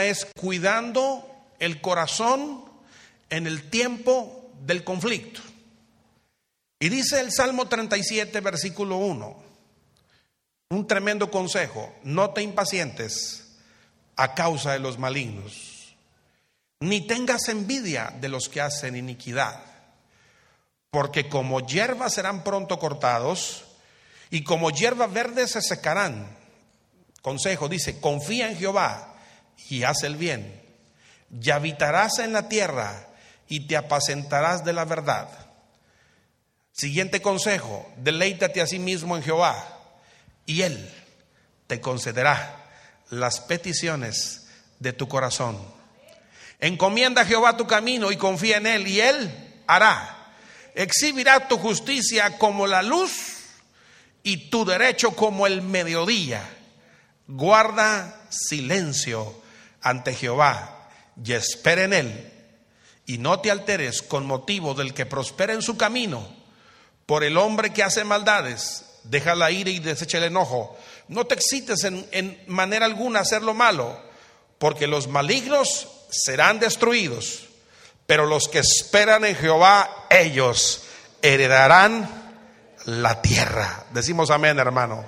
tema es cuidando el corazón en el tiempo del conflicto. Y dice el Salmo 37, versículo 1, un tremendo consejo: no te impacientes a causa de los malignos, ni tengas envidia de los que hacen iniquidad, porque como hierba serán pronto cortados, y como hierba verde se secarán. Consejo, dice: confía en Jehová y haz el bien, y habitarás en la tierra y te apacentarás de la verdad. Siguiente consejo: deleítate a sí mismo en Jehová y Él te concederá las peticiones de tu corazón. Encomienda a Jehová tu camino y confía en Él, y Él hará. Exhibirá tu justicia como la luz y tu derecho como el mediodía. Guarda silencio ante Jehová y espera en Él, y no te alteres con motivo del que prospera en su camino. Por el hombre que hace maldades, deja la ira y desecha el enojo. No te excites en manera alguna a hacer lo malo, porque los malignos serán destruidos, pero los que esperan en Jehová, ellos heredarán la tierra. Decimos amén, hermano.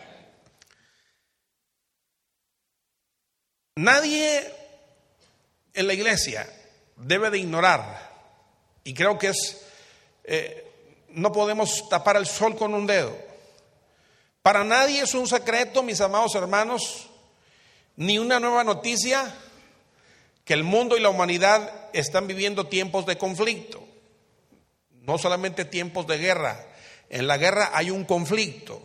Nadie en la iglesia debe de ignorar, y creo que no podemos tapar el sol con un dedo. Para nadie es un secreto, mis amados hermanos, ni una nueva noticia, que el mundo y la humanidad están viviendo tiempos de conflicto. No solamente tiempos de guerra. En la guerra hay un conflicto.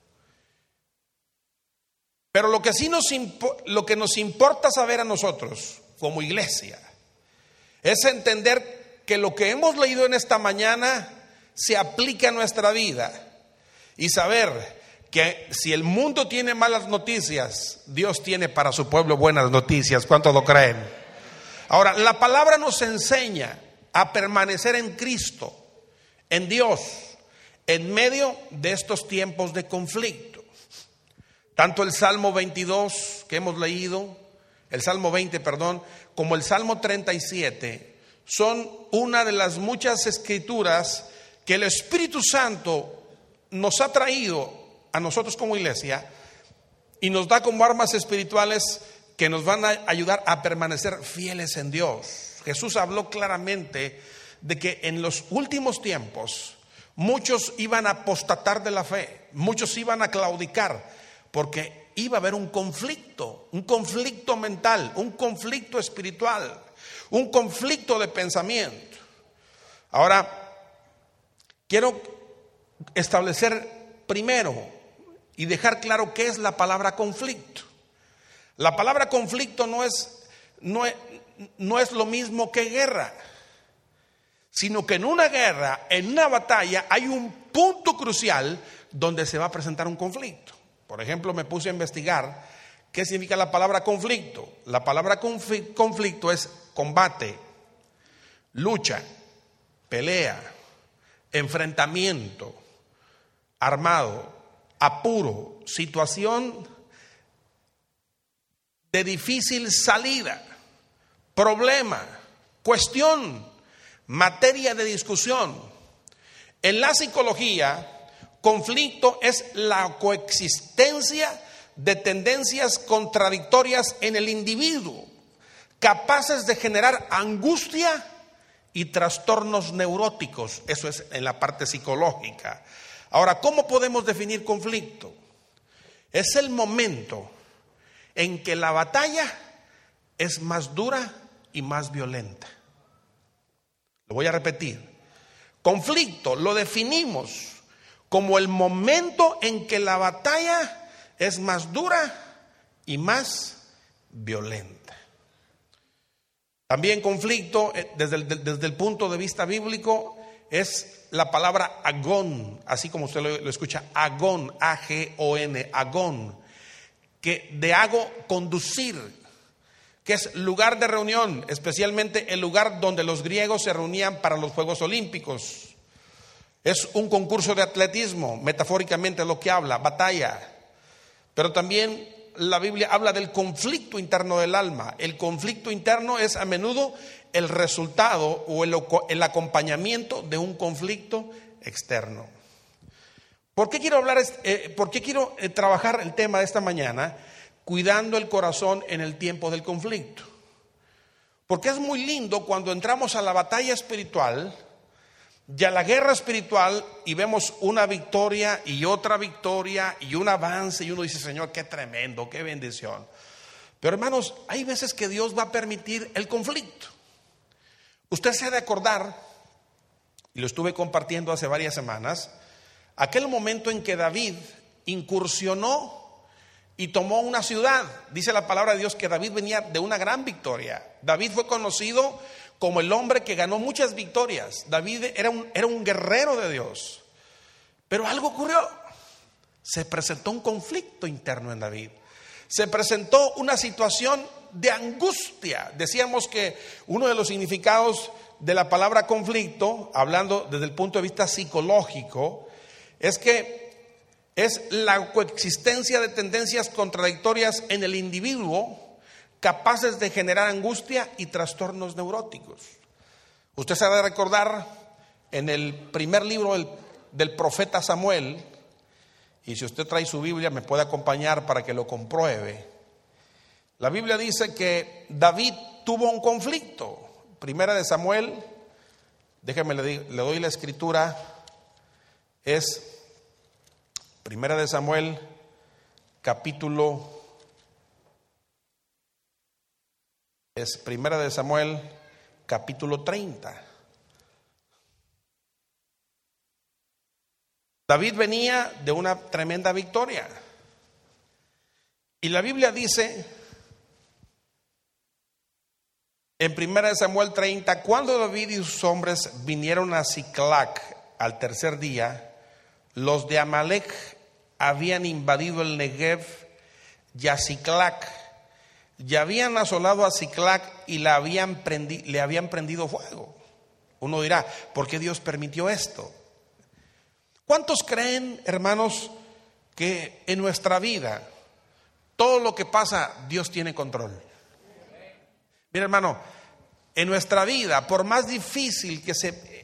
Pero lo que nos importa saber a nosotros como iglesia es entender que lo que hemos leído en esta mañana se aplica a nuestra vida, y saber que si el mundo tiene malas noticias, Dios tiene para su pueblo buenas noticias. ¿Cuántos lo creen? Ahora, la palabra nos enseña a permanecer en Cristo, en Dios, en medio de estos tiempos de conflicto. Tanto el Salmo 22 que hemos leído, el Salmo 20, como el Salmo 37 son una de las muchas escrituras que el Espíritu Santo nos ha traído a nosotros como iglesia y nos da como armas espirituales que nos van a ayudar a permanecer fieles en Dios. Jesús habló claramente de que en los últimos tiempos muchos iban a apostatar de la fe, muchos iban a claudicar, porque iba a haber un conflicto mental, un conflicto espiritual, un conflicto de pensamiento. Ahora, quiero establecer primero y dejar claro qué es la palabra conflicto. La palabra conflicto no es lo mismo que guerra, sino que en una guerra, en una batalla, hay un punto crucial donde se va a presentar un conflicto. Por ejemplo, me puse a investigar qué significa la palabra conflicto. La palabra conflicto es combate, lucha, pelea, enfrentamiento armado, apuro, situación de difícil salida, problema, cuestión, materia de discusión. En la psicología, conflicto es la coexistencia de tendencias contradictorias en el individuo, capaces de generar angustia y trastornos neuróticos. Eso es en la parte psicológica. Ahora, ¿cómo podemos definir conflicto? Es el momento en que la batalla es más dura y más violenta. Lo voy a repetir. Conflicto lo definimos como el momento en que la batalla es más dura y más violenta. También conflicto, desde el punto de vista bíblico, es la palabra agón, así como usted lo escucha, agón, A-G-O-N, agón, que de ago, conducir, que es lugar de reunión, especialmente el lugar donde los griegos se reunían para los Juegos Olímpicos. Es un concurso de atletismo, metafóricamente lo que habla, batalla. Pero también la Biblia habla del conflicto interno del alma. El conflicto interno es a menudo el resultado o el acompañamiento de un conflicto externo. ¿Por qué quiero trabajar el tema de esta mañana? Cuidando el corazón en el tiempo del conflicto. Porque es muy lindo cuando entramos a la batalla espiritual y a la guerra espiritual y vemos una victoria y otra victoria y un avance y uno dice, Señor, qué tremendo, qué bendición. Pero hermanos, hay veces que Dios va a permitir el conflicto. Usted se ha de acordar, y lo estuve compartiendo hace varias semanas, aquel momento en que David incursionó y tomó una ciudad. Dice la palabra de Dios que David venía de una gran victoria. David fue conocido como el hombre que ganó muchas victorias. David era un guerrero de Dios. Pero algo ocurrió. Se presentó un conflicto interno en David. Se presentó una situación de angustia. Decíamos que uno de los significados de la palabra conflicto, hablando desde el punto de vista psicológico, es que es la coexistencia de tendencias contradictorias en el individuo capaces de generar angustia y trastornos neuróticos. Usted se ha de recordar en el primer libro del profeta Samuel, y si usted trae su Biblia me puede acompañar para que lo compruebe. La Biblia dice que David tuvo un conflicto. Primera de Samuel, déjeme le doy la escritura, es Primera de Samuel, capítulo 30. David venía de una tremenda victoria. Y la Biblia dice en Primera de Samuel 30, cuando David y sus hombres vinieron a Siclac al tercer día, los de Amalec habían invadido el Negev y a Siclac, y habían asolado a Siclac y le habían prendido fuego. Uno dirá, ¿por qué Dios permitió esto? ¿Cuántos creen, hermanos, que en nuestra vida todo lo que pasa Dios tiene control? Mira, hermano, en nuestra vida, por más difícil que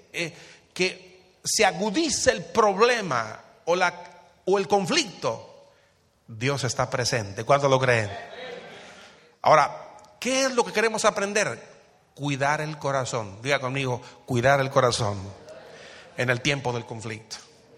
se agudice el problema o el conflicto, Dios está presente. ¿Cuántos lo creen? Ahora, ¿qué es lo que queremos aprender? Cuidar el corazón. Diga conmigo, cuidar el corazón en el tiempo del conflicto.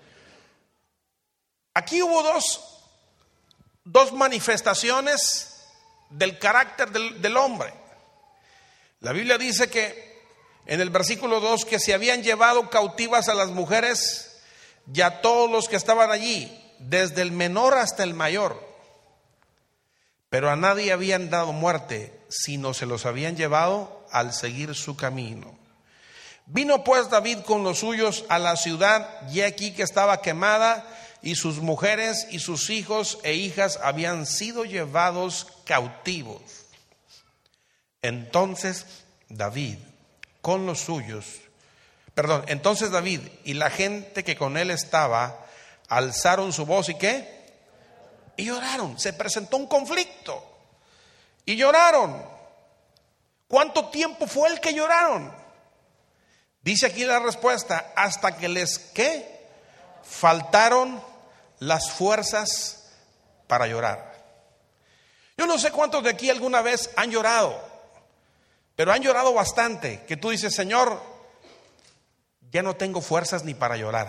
Aquí hubo dos manifestaciones del carácter del hombre. La Biblia dice que en el versículo 2 que se habían llevado cautivas a las mujeres y a todos los que estaban allí, desde el menor hasta el mayor. Pero a nadie habían dado muerte, sino se los habían llevado al seguir su camino. Vino pues David con los suyos a la ciudad, y aquí que estaba quemada, y sus mujeres y sus hijos e hijas habían sido llevados cautivos. Entonces David y la gente que con él estaba alzaron su voz y ¿qué? Y lloraron. Se presentó un conflicto y lloraron. ¿Cuánto tiempo fue el que lloraron? Dice aquí la respuesta: hasta que les ¿qué? Faltaron las fuerzas para llorar. Yo no sé cuántos de aquí alguna vez han llorado, pero han llorado bastante, que tú dices, Señor, ya no tengo fuerzas ni para llorar.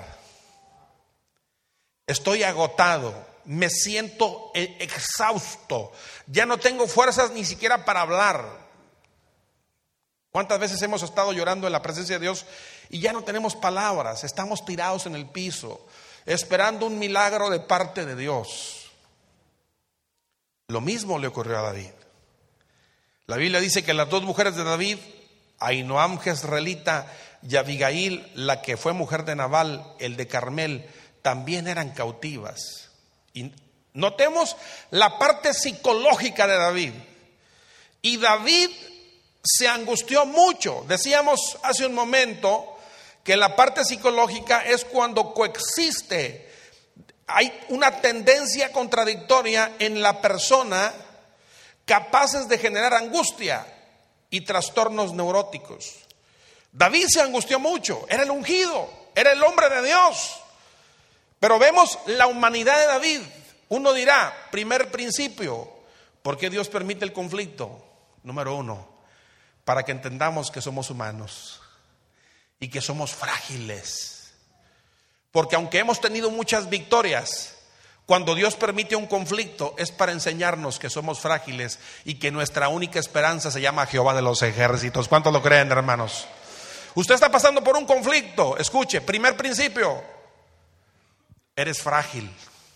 Estoy agotado, me siento exhausto, ya no tengo fuerzas ni siquiera para hablar. ¿Cuántas veces hemos estado llorando en la presencia de Dios y ya no tenemos palabras? Estamos tirados en el piso, esperando un milagro de parte de Dios. Lo mismo le ocurrió a David. La Biblia dice que las dos mujeres de David, Ahinoam jezreelita y Abigail, la que fue mujer de Nabal, el de Carmel, también eran cautivas. Y notemos la parte psicológica de David. Y David se angustió mucho. Decíamos hace un momento que la parte psicológica es cuando coexiste hay una tendencia contradictoria en la persona capaces de generar angustia y trastornos neuróticos. David se angustió mucho, era el ungido, era el hombre de Dios. Pero vemos la humanidad de David. Uno dirá, primer principio, ¿por qué Dios permite el conflicto? Número uno, para que entendamos que somos humanos y que somos frágiles. Porque aunque hemos tenido muchas victorias, cuando Dios permite un conflicto es para enseñarnos que somos frágiles y que nuestra única esperanza se llama Jehová de los ejércitos. ¿Cuántos lo creen, hermanos? Usted está pasando por un conflicto. Escuche, primer principio, eres frágil.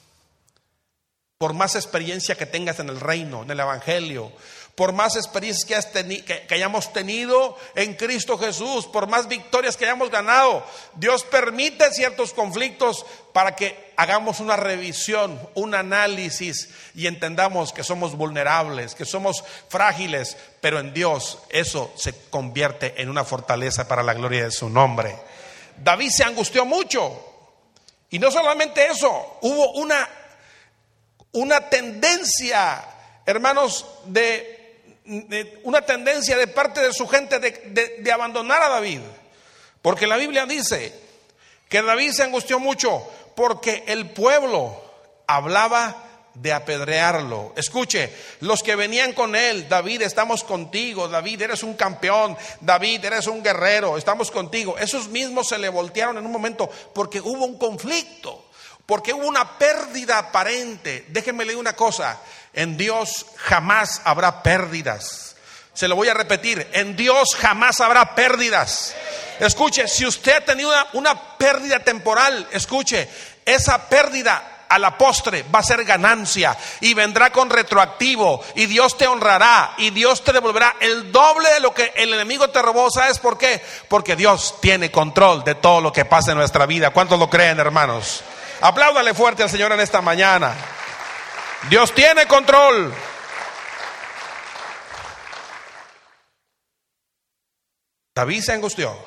Por más experiencia que tengas en el reino, en el evangelio, por más experiencias que hayamos tenido en Cristo Jesús, por más victorias que hayamos ganado, Dios permite ciertos conflictos para que hagamos una revisión, un análisis y entendamos que somos vulnerables, que somos frágiles, pero en Dios eso se convierte en una fortaleza para la gloria de su nombre. David se angustió mucho y no solamente eso, hubo una tendencia, hermanos, una tendencia de parte de su gente de abandonar a David, porque la Biblia dice que David se angustió mucho porque el pueblo hablaba de apedrearlo. Escuche, los que venían con él, David, estamos contigo, David, eres un campeón, David, eres un guerrero, estamos contigo. Esos mismos se le voltearon en un momento porque hubo un conflicto, porque hubo una pérdida aparente. Déjenme leer una cosa: en Dios jamás habrá pérdidas. Se lo voy a repetir: en Dios jamás habrá pérdidas. Escuche, si usted ha tenido una pérdida temporal, escuche, esa pérdida a la postre va a ser ganancia y vendrá con retroactivo, y Dios te honrará y Dios te devolverá el doble de lo que el enemigo te robó. ¿Sabes por qué? Porque Dios tiene control de todo lo que pasa en nuestra vida. ¿Cuántos lo creen, hermanos? Apláudale fuerte al Señor en esta mañana. Dios tiene control. David se angustió.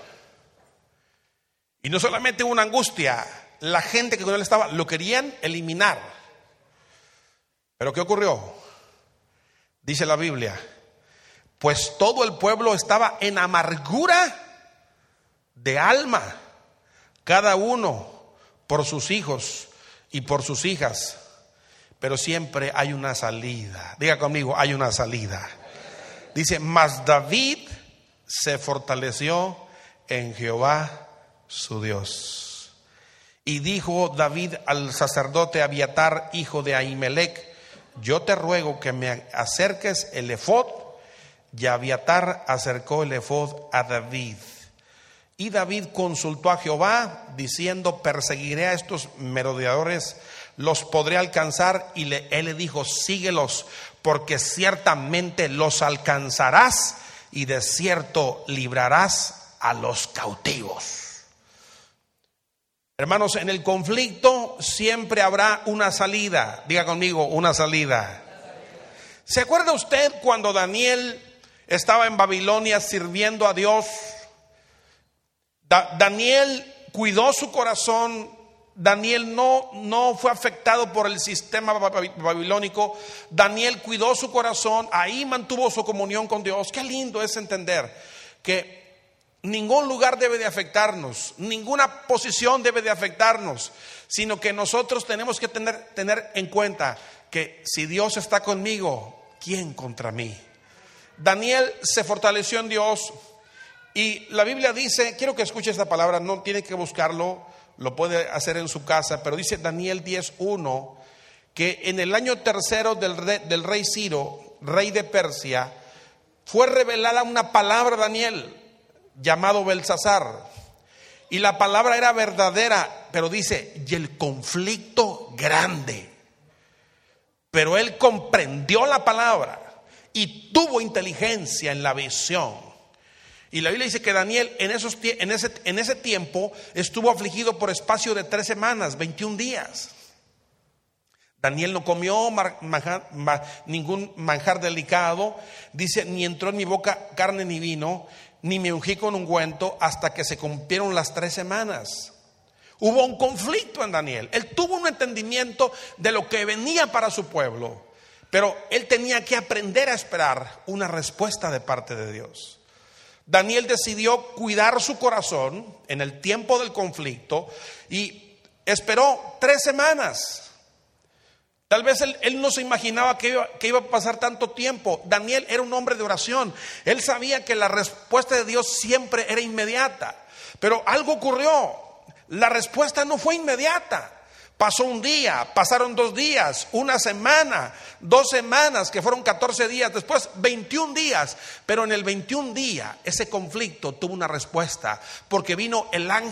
Y no solamente hubo una angustia, la gente que con él estaba lo querían eliminar. Pero ¿qué ocurrió? Dice la Biblia, pues todo el pueblo estaba en amargura de alma, cada uno por sus hijos y por sus hijas. Pero siempre hay una salida. Diga conmigo, hay una salida. Dice, mas David se fortaleció en Jehová su Dios. Y dijo David al sacerdote Abiatar, hijo de Ahimelech, yo te ruego que me acerques el efod. Y Abiatar acercó el efod a David. Y David consultó a Jehová diciendo, perseguiré a estos merodeadores, los podré alcanzar. Y él le dijo, síguelos, porque ciertamente los alcanzarás y de cierto librarás a los cautivos. Hermanos, en el conflicto siempre habrá una salida. Diga conmigo, una salida. ¿Se acuerda usted cuando Daniel estaba en Babilonia sirviendo a Dios? Daniel cuidó su corazón. Daniel no fue afectado por el sistema babilónico. Daniel cuidó su corazón, ahí mantuvo su comunión con Dios. Qué lindo es entender que ningún lugar debe de afectarnos, ninguna posición debe de afectarnos, sino que nosotros tenemos que tener en cuenta que si Dios está conmigo, ¿quién contra mí? Daniel se fortaleció en Dios y la Biblia dice, quiero que escuche esta palabra, no tiene que buscarlo, lo puede hacer en su casa, pero dice Daniel 10:1 que en el año tercero del rey Ciro, rey de Persia, fue revelada una palabra a Daniel llamado Belsasar, y la palabra era verdadera, pero dice, y el conflicto grande, pero él comprendió la palabra y tuvo inteligencia en la visión. Y la Biblia dice que Daniel en ese tiempo estuvo afligido por espacio de 3 semanas, 21 días. Daniel no comió ningún manjar delicado, dice, ni entró en mi boca carne ni vino, ni me ungí con ungüento hasta que se cumplieron las 3 semanas. Hubo un conflicto en Daniel. Él tuvo un entendimiento de lo que venía para su pueblo, pero él tenía que aprender a esperar una respuesta de parte de Dios. Daniel decidió cuidar su corazón en el tiempo del conflicto y esperó 3 semanas. Tal vez él no se imaginaba que iba a pasar tanto tiempo. Daniel era un hombre de oración. Él sabía que la respuesta de Dios siempre era inmediata. Pero algo ocurrió. La respuesta no fue inmediata. Pasó un día, pasaron 2 días, 1 semana, 2 semanas, que fueron 14 días, después 21 días. Pero en el 21 día ese conflicto tuvo una respuesta, porque vino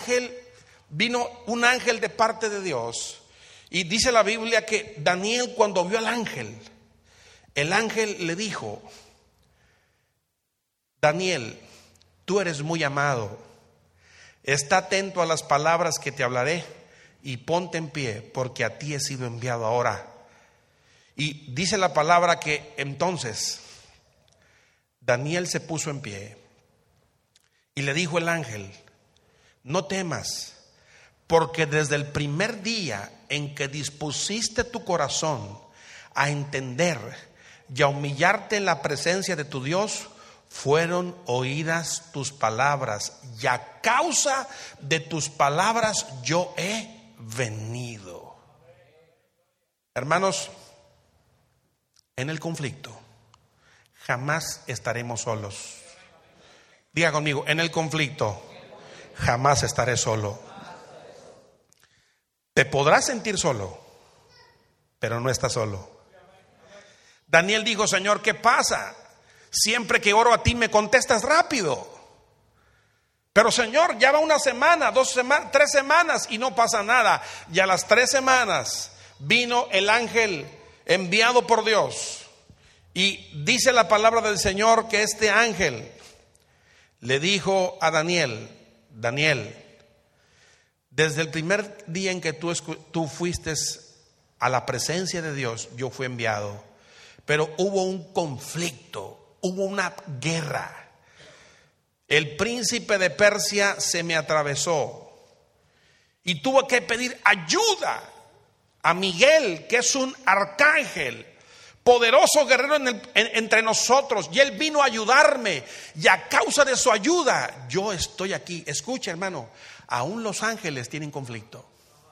un ángel de parte de Dios. Y dice la Biblia que Daniel, cuando vio al ángel, el ángel le dijo: Daniel, tú eres muy amado, está atento a las palabras que te hablaré y ponte en pie, porque a ti he sido enviado ahora. Y dice la palabra que entonces Daniel se puso en pie y le dijo el ángel: no temas, porque desde el primer día en que dispusiste tu corazón a entender y a humillarte en la presencia de tu Dios, fueron oídas tus palabras, y a causa de tus palabras yo he venido. Hermanos, en el conflicto jamás estaremos solos. Diga conmigo: en el conflicto jamás estaré solo. Te podrás sentir solo, pero no estás solo. Daniel dijo: Señor, ¿qué pasa? Siempre que oro a ti me contestas rápido. Pero Señor, ya va 1 semana, 2 semanas, 3 semanas y no pasa nada. Y a las 3 semanas vino el ángel enviado por Dios. Y dice la palabra del Señor que este ángel le dijo a Daniel: Daniel, desde el primer día en que tú fuiste a la presencia de Dios, yo fui enviado. Pero hubo un conflicto, hubo una guerra. El príncipe de Persia se me atravesó y tuve que pedir ayuda a Miguel, que es un arcángel, poderoso guerrero entre nosotros, y él vino a ayudarme, y a causa de su ayuda yo estoy aquí. Escucha, hermano, aún los ángeles tienen conflicto,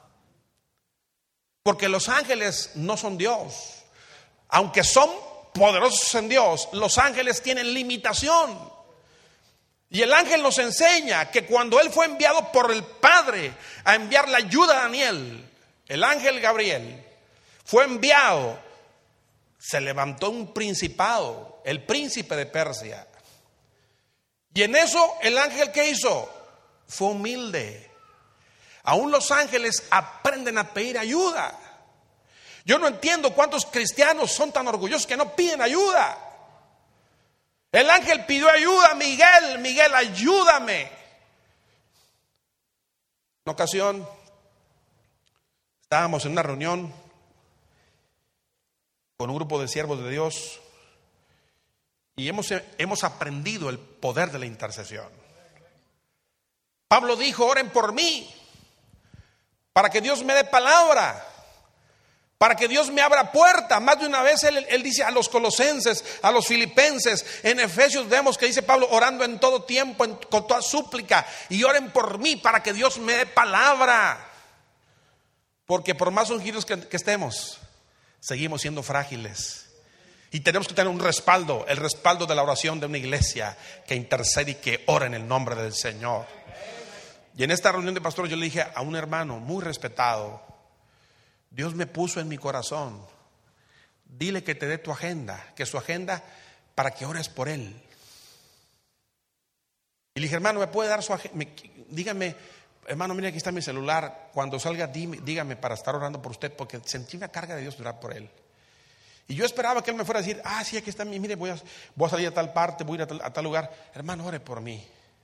porque los ángeles no son Dios. Aunque son poderosos en Dios, los ángeles tienen limitación. Y el ángel nos enseña que cuando él fue enviado por el Padre a enviar la ayuda a Daniel, el ángel Gabriel fue enviado, se levantó un principado, el príncipe de Persia. Y en eso el ángel, ¿qué hizo? Fue humilde. Aún los ángeles aprenden a pedir ayuda. Yo no entiendo cuántos cristianos son tan orgullosos que no piden ayuda. El ángel pidió ayuda: Miguel, Miguel, ayúdame. En una ocasión estábamos en una reunión con un grupo de siervos de Dios y hemos aprendido el poder de la intercesión. Pablo dijo: oren por mí, para que Dios me dé palabra, para que Dios me abra puerta. Más de una vez él dice a los colosenses, a los filipenses, en Efesios vemos que dice Pablo: orando en todo tiempo, con toda súplica, y oren por mí para que Dios me dé palabra. Porque por más ungidos que estemos, seguimos siendo frágiles. Y tenemos que tener un respaldo, el respaldo de la oración de una iglesia que intercede y que ora en el nombre del Señor. Y en esta reunión de pastores yo le dije a un hermano muy respetado: Dios me puso en mi corazón, dile que te dé tu agenda, que su agenda, para que ores por él. Y le dije: hermano, ¿me puede dar su agenda? Dígame, hermano, mire, aquí está mi celular, cuando salga dígame para estar orando por usted, porque sentí una carga de Dios de orar por él. Y yo esperaba que él me fuera a decir: sí, aquí está, mire, voy a salir a tal parte, voy a ir a tal lugar. Hermano, ore por mí.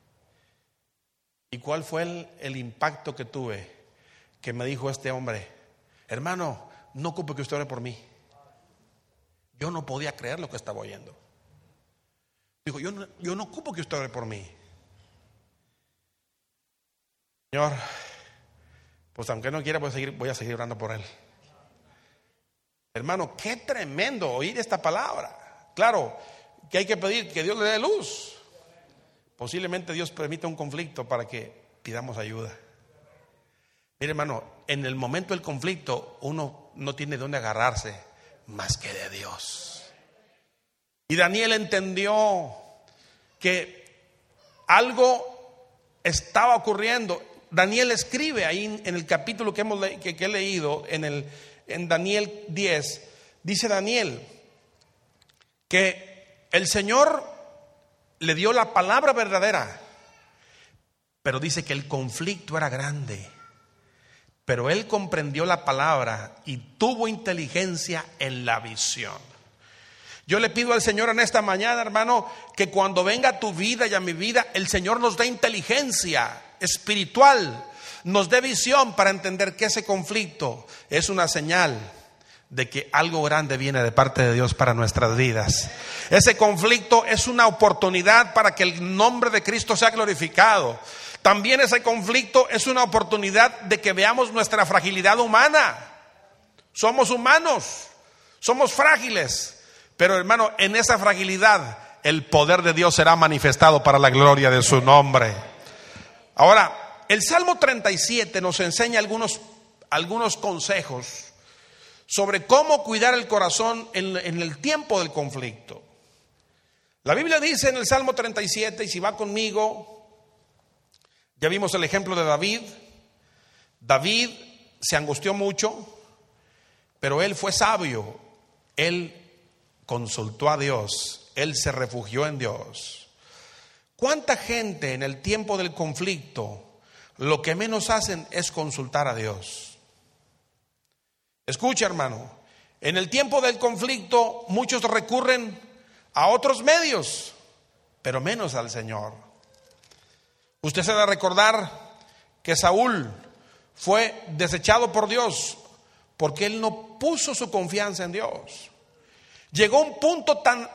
¿Y cuál fue el impacto que tuve? Que me dijo este hombre: hermano, no ocupo que usted ore por mí. Yo no podía creer lo que estaba oyendo. Dijo: yo no ocupo que usted ore por mí. Señor, pues aunque no quiera voy a seguir orando por él. Hermano, qué tremendo oír esta palabra. Claro que hay que pedir que Dios le dé luz. Posiblemente Dios permita un conflicto para que pidamos ayuda. Mire, hermano, en el momento del conflicto uno no tiene dónde agarrarse más que de Dios. Y Daniel entendió que algo estaba ocurriendo. Daniel escribe ahí en el capítulo que he leído, en Daniel 10, dice Daniel que el Señor le dio la palabra verdadera, pero dice que el conflicto era grande. Pero él comprendió la palabra y tuvo inteligencia en la visión. Yo le pido al Señor en esta mañana, hermano, que cuando venga a tu vida y a mi vida, el Señor nos dé inteligencia espiritual, nos dé visión para entender que ese conflicto es una señal de que algo grande viene de parte de Dios para nuestras vidas. Ese conflicto es una oportunidad para que el nombre de Cristo sea glorificado. También ese conflicto es una oportunidad de que veamos nuestra fragilidad humana. Somos humanos, somos frágiles, pero hermano, en esa fragilidad el poder de Dios será manifestado para la gloria de su nombre. Ahora, el Salmo 37 nos enseña algunos consejos sobre cómo cuidar el corazón en el tiempo del conflicto. La Biblia dice en el Salmo 37, y si va conmigo, ya vimos el ejemplo de David. David se angustió mucho, pero él fue sabio. Él consultó a Dios, él se refugió en Dios. ¿Cuánta gente en el tiempo del conflicto lo que menos hacen es consultar a Dios? Escucha, hermano, en el tiempo del conflicto muchos recurren a otros medios, pero menos al Señor. Usted se debe recordar que Saúl fue desechado por Dios porque él no puso su confianza en Dios. Llegó un punto tan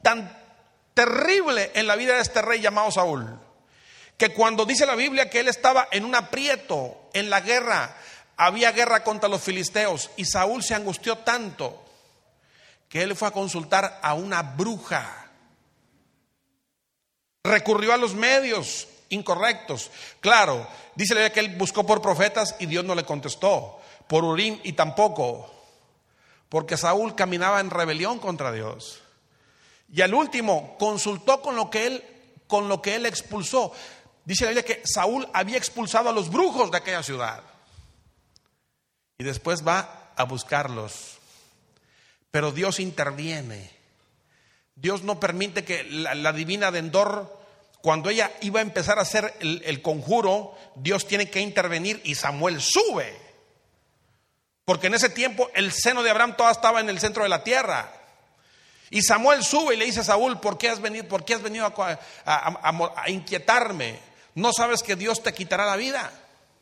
terrible en la vida de este rey llamado Saúl, que cuando dice la Biblia que él estaba en un aprieto en la guerra, había guerra contra los filisteos, y Saúl se angustió tanto que él fue a consultar a una bruja. Recurrió a los medios incorrectos. Claro, dice la Biblia que él buscó por profetas y Dios no le contestó, por Urim y tampoco, porque Saúl caminaba en rebelión contra Dios. Y al último consultó con lo que él expulsó. Dice la Biblia que Saúl había expulsado a los brujos de aquella ciudad. Y después va a buscarlos. Pero Dios interviene. Dios no permite que la divina de Endor, cuando ella iba a empezar a hacer el conjuro, Dios tiene que intervenir y Samuel sube. Porque en ese tiempo el seno de Abraham todavía estaba en el centro de la tierra. Y Samuel sube y le dice a Saúl: ¿por qué has venido a inquietarme? ¿No sabes que Dios te quitará la vida?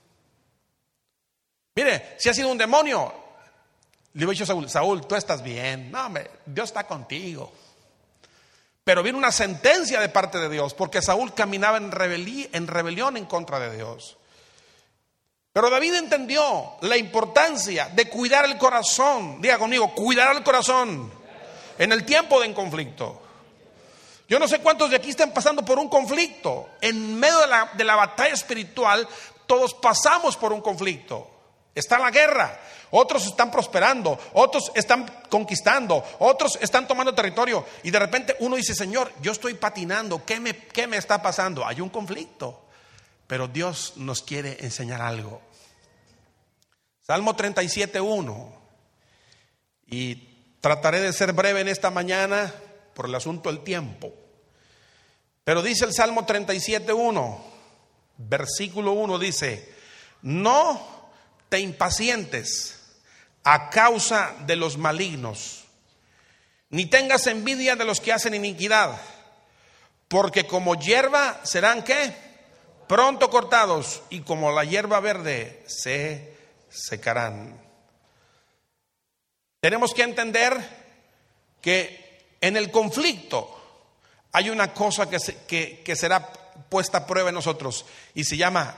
Mire, si ha sido un demonio, le dijo a Saúl: Saúl, tú estás bien. No, hombre, Dios está contigo. Pero viene una sentencia de parte de Dios, porque Saúl caminaba en rebelión en contra de Dios. Pero David entendió la importancia de cuidar el corazón. Diga conmigo: cuidar el corazón en el tiempo de conflicto. Yo no sé cuántos de aquí están pasando por un conflicto. En medio de la batalla espiritual, todos pasamos por un conflicto. Está la guerra, otros están prosperando, otros están conquistando, otros están tomando territorio, y de repente uno dice: Señor, yo estoy patinando, ¿qué me está pasando? Hay un conflicto, pero Dios nos quiere enseñar algo. Salmo 37:1, y trataré de ser breve en esta mañana por el asunto del tiempo, pero dice el Salmo 37:1, versículo 1, dice: no te impacientes a causa de los malignos, ni tengas envidia de los que hacen iniquidad, porque como hierba serán ¿qué? Pronto cortados, y como la hierba verde se secarán. Tenemos que entender que en el conflicto hay una cosa que será puesta a prueba en nosotros, y se llama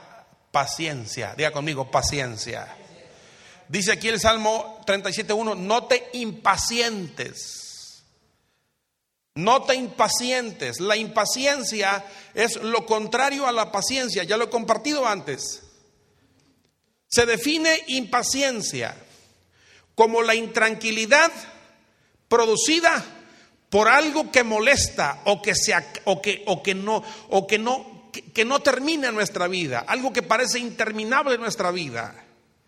paciencia. Diga conmigo, paciencia. Dice aquí el Salmo 37:1, no te impacientes. No te impacientes. La impaciencia es lo contrario a la paciencia. Ya lo he compartido antes. Se define impaciencia como la intranquilidad producida por algo que molesta que no termina en nuestra vida, algo que parece interminable en nuestra vida.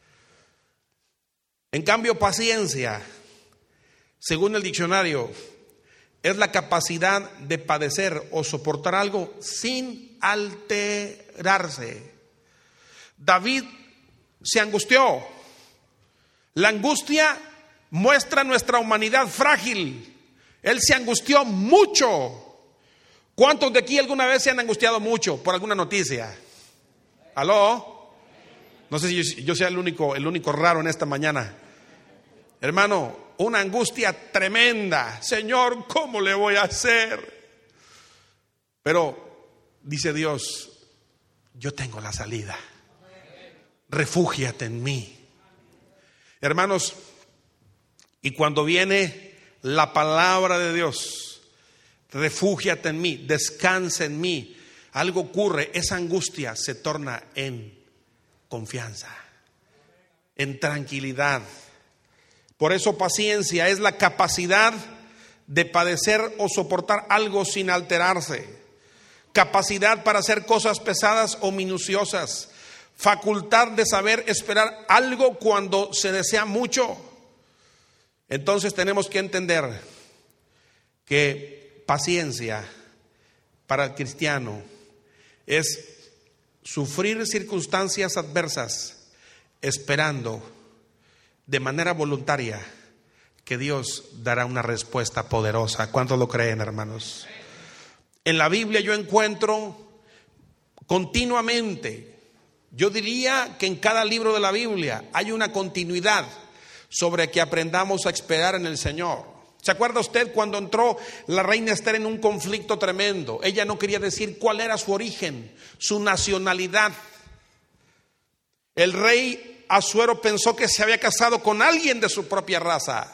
En cambio, paciencia, según el diccionario, es la capacidad de padecer o soportar algo sin alterarse. David se angustió. La angustia muestra nuestra humanidad frágil. Él se angustió mucho. ¿Cuántos de aquí alguna vez se han angustiado mucho por alguna noticia? ¿Aló? No sé si yo sea el único raro en esta mañana. Hermano, una angustia tremenda. Señor, ¿cómo le voy a hacer? Pero dice Dios, yo tengo la salida. Refúgiate en mí. Hermanos, y cuando viene la palabra de Dios, refúgiate en mí, descansa en mí, algo ocurre, esa angustia se torna en confianza, en tranquilidad. Por eso paciencia es la capacidad de padecer o soportar algo sin alterarse, capacidad para hacer cosas pesadas o minuciosas, facultad de saber esperar algo cuando se desea mucho. Entonces tenemos que entender que paciencia para el cristiano es sufrir circunstancias adversas esperando de manera voluntaria que Dios dará una respuesta poderosa. ¿Cuántos lo creen, hermanos? En la Biblia yo encuentro continuamente, yo diría que en cada libro de la Biblia hay una continuidad sobre que aprendamos a esperar en el Señor. ¿Se acuerda usted cuando entró la reina Esther en un conflicto tremendo? Ella no quería decir cuál era su origen, su nacionalidad. El rey Asuero pensó que se había casado con alguien de su propia raza,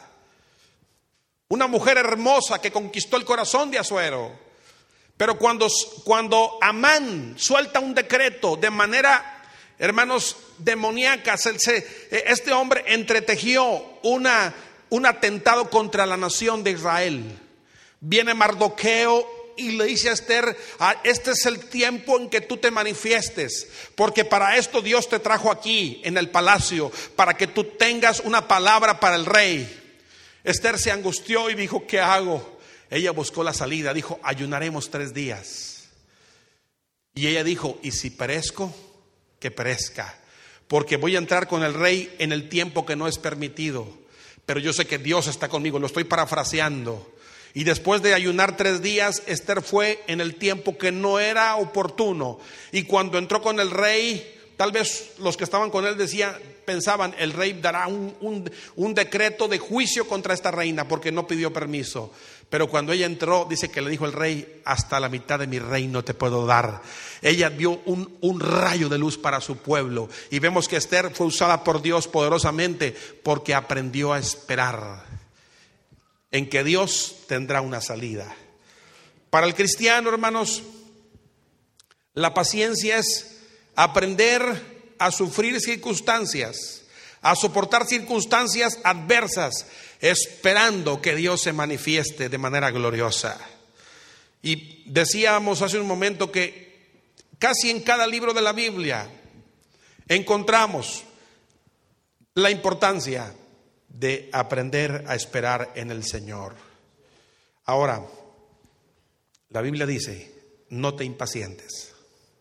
una mujer hermosa que conquistó el corazón de Asuero. Pero cuando Amán suelta un decreto de manera, hermanos, demoníaca, este hombre entretejió un atentado contra la nación de Israel. Viene Mardoqueo y le dice a Esther, este es el tiempo en que tú te manifiestes, porque para esto Dios te trajo aquí en el palacio, para que tú tengas una palabra para el rey. Esther se angustió y dijo, ¿qué hago? Ella buscó la salida, dijo, ayunaremos 3 días. Y ella dijo, y si perezco, que perezca, porque voy a entrar con el rey en el tiempo que no es permitido, pero yo sé que Dios está conmigo. Lo estoy parafraseando. Y después de ayunar 3 días, Esther fue en el tiempo que no era oportuno. Y cuando entró con el rey, tal vez los que estaban con él pensaban, el rey dará un decreto de juicio contra esta reina porque no pidió permiso. Pero cuando ella entró, dice que le dijo el rey, hasta la mitad de mi reino te puedo dar. Ella vio un rayo de luz para su pueblo. Y vemos que Esther fue usada por Dios poderosamente porque aprendió a esperar en que Dios tendrá una salida. Para el cristiano, hermanos, la paciencia es aprender a sufrir circunstancias, a soportar circunstancias adversas, esperando que Dios se manifieste de manera gloriosa. Y decíamos hace un momento que casi en cada libro de la Biblia encontramos la importancia de aprender a esperar en el Señor. Ahora, la Biblia dice, no te impacientes.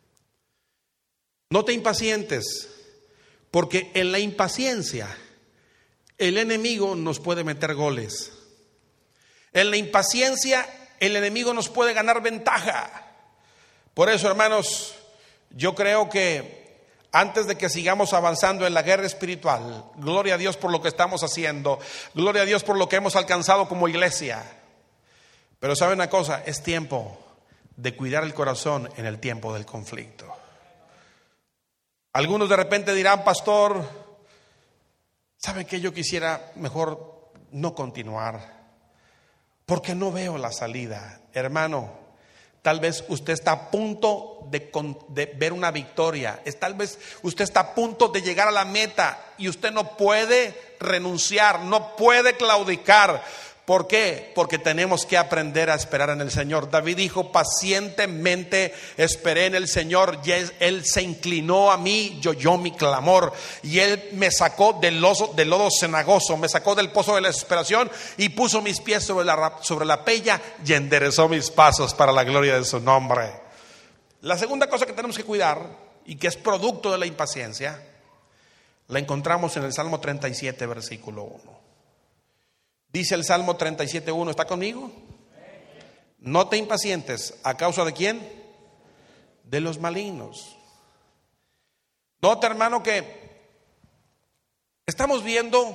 No te impacientes, porque en la impaciencia el enemigo nos puede meter goles. En la impaciencia el enemigo nos puede ganar ventaja. Por eso, hermanos, yo creo que antes de que sigamos avanzando en la guerra espiritual, gloria a Dios por lo que estamos haciendo, gloria a Dios por lo que hemos alcanzado como iglesia. Pero ¿sabe una cosa? Es tiempo de cuidar el corazón en el tiempo del conflicto. Algunos de repente dirán: pastor, ¿sabe qué? Yo quisiera mejor no continuar, porque no veo la salida. Hermano, tal vez usted está a punto de ver una victoria. Tal vez usted está a punto de llegar a la meta y usted no puede renunciar, no puede claudicar. ¿Por qué? Porque tenemos que aprender a esperar en el Señor. David dijo: pacientemente esperé en el Señor, y Él se inclinó a mí, oyó mi clamor, y Él me sacó del lodo cenagoso, me sacó del pozo de la desesperación, y puso mis pies sobre la peña, y enderezó mis pasos para la gloria de su nombre. La segunda cosa que tenemos que cuidar, y que es producto de la impaciencia, la encontramos en el Salmo 37, versículo 1. Dice el Salmo 37:1, ¿está conmigo? No te impacientes. ¿A causa de quién? De los malignos. Nota, hermano, que estamos viviendo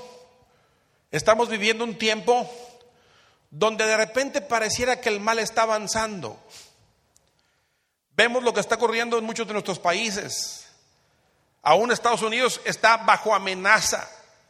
un tiempo donde de repente pareciera que el mal está avanzando. Vemos lo que está ocurriendo en muchos de nuestros países. Aún Estados Unidos está bajo amenaza.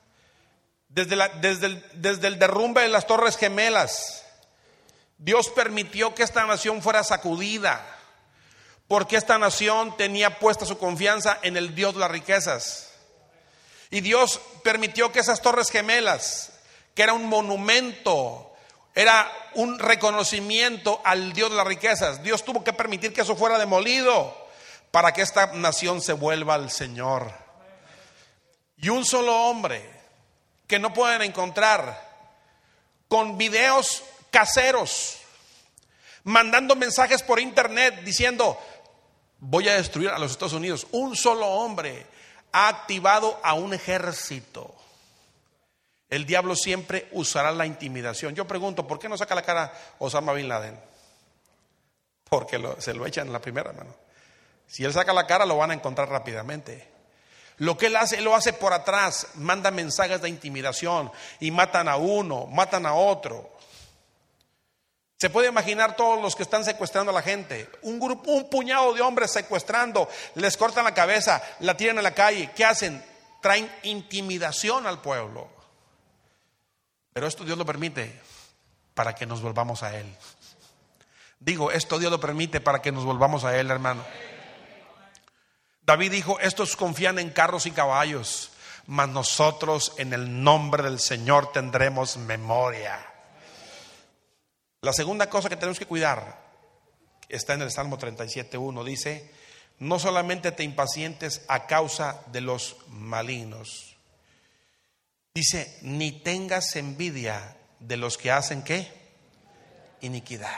Desde el derrumbe de las Torres Gemelas, Dios permitió que esta nación fuera sacudida, porque esta nación tenía puesta su confianza en el Dios de las riquezas. Y Dios permitió que esas Torres Gemelas, que era un monumento, era un reconocimiento al Dios de las riquezas, Dios tuvo que permitir que eso fuera demolido para que esta nación se vuelva al Señor. Y un solo hombre que no pueden encontrar, con videos caseros, mandando mensajes por internet diciendo: voy a destruir a los Estados Unidos. Un solo hombre ha activado a un ejército. El diablo siempre usará la intimidación. Yo pregunto: ¿por qué no saca la cara Osama Bin Laden? Porque se lo echan en la primera mano. Si él saca la cara, lo van a encontrar rápidamente. Lo que él hace, lo hace por atrás, manda mensajes de intimidación y matan a uno, matan a otro. Se puede imaginar todos los que están secuestrando a la gente, un puñado de hombres secuestrando, les cortan la cabeza, la tiran a la calle. ¿Qué hacen? Traen intimidación al pueblo. Pero esto Dios lo permite para que nos volvamos a Él. Digo, esto Dios lo permite para que nos volvamos a Él, hermano. David dijo: estos confían en carros y caballos, mas nosotros en el nombre del Señor tendremos memoria. La segunda cosa que tenemos que cuidar está en el Salmo 37:1. Dice: no solamente te impacientes a causa de los malignos. Dice: ni tengas envidia de los que hacen ¿qué? Iniquidad.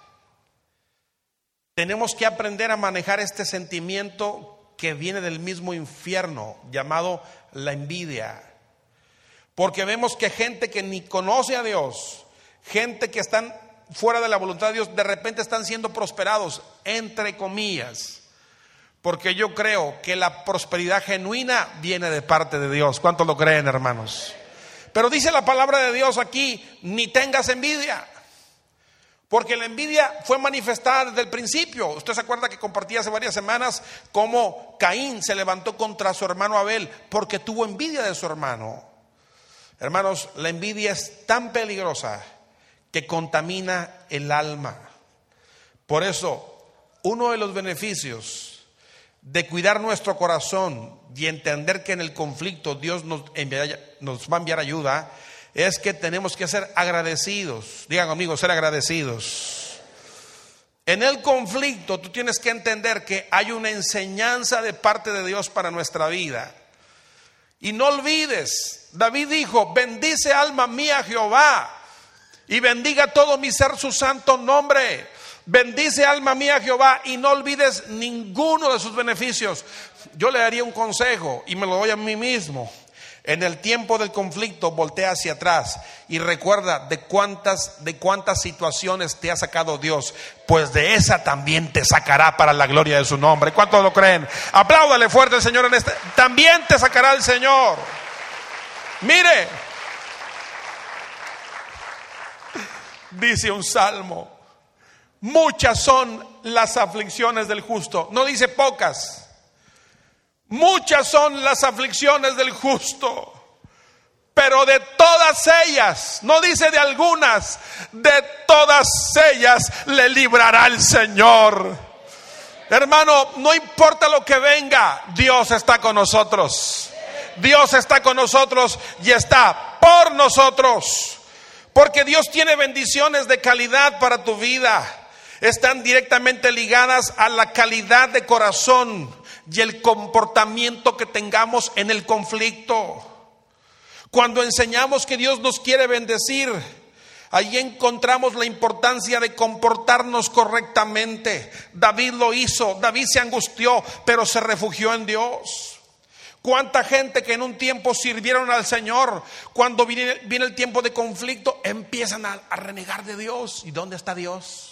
Tenemos que aprender a manejar este sentimiento que viene del mismo infierno, llamado la envidia. Porque vemos que gente que ni conoce a Dios, gente que están fuera de la voluntad de Dios, de repente están siendo prosperados, entre comillas. Porque yo creo que la prosperidad genuina viene de parte de Dios. ¿Cuántos lo creen, hermanos? Pero dice la palabra de Dios aquí: ni tengas envidia. Porque la envidia fue manifestada desde el principio. Usted se acuerda que compartí hace varias semanas cómo Caín se levantó contra su hermano Abel porque tuvo envidia de su hermano. Hermanos, la envidia es tan peligrosa que contamina el alma. Por eso, uno de los beneficios de cuidar nuestro corazón y entender que en el conflicto Dios nos va a enviar ayuda, es que tenemos que ser agradecidos. Digan conmigo: ser agradecidos. En el conflicto tú tienes que entender que hay una enseñanza de parte de Dios para nuestra vida. Y no olvides, David dijo: bendice alma mía Jehová, y bendiga todo mi ser su santo nombre. Bendice alma mía Jehová, y no olvides ninguno de sus beneficios. Yo le daría un consejo, y me lo doy a mí mismo. En el tiempo del conflicto, voltea hacia atrás y recuerda de cuántas situaciones te ha sacado Dios, pues de esa también te sacará para la gloria de su nombre. ¿Cuántos lo creen? Apláudale fuerte al Señor en este. También te sacará el Señor. Mire, dice un salmo: muchas son las aflicciones del justo. No dice pocas. Muchas son las aflicciones del justo, pero de todas ellas, no dice de algunas, de todas ellas le librará el Señor. Hermano, no importa lo que venga, Dios está con nosotros. Dios está con nosotros y está por nosotros. Porque Dios tiene bendiciones de calidad para tu vida. Están directamente ligadas a la calidad de corazón y el comportamiento que tengamos en el conflicto. Cuando enseñamos que Dios nos quiere bendecir, allí encontramos la importancia de comportarnos correctamente. David lo hizo, David se angustió, pero se refugió en Dios. Cuánta gente que en un tiempo sirvieron al Señor, cuando viene el tiempo de conflicto, empiezan a renegar de Dios. ¿Y dónde está Dios?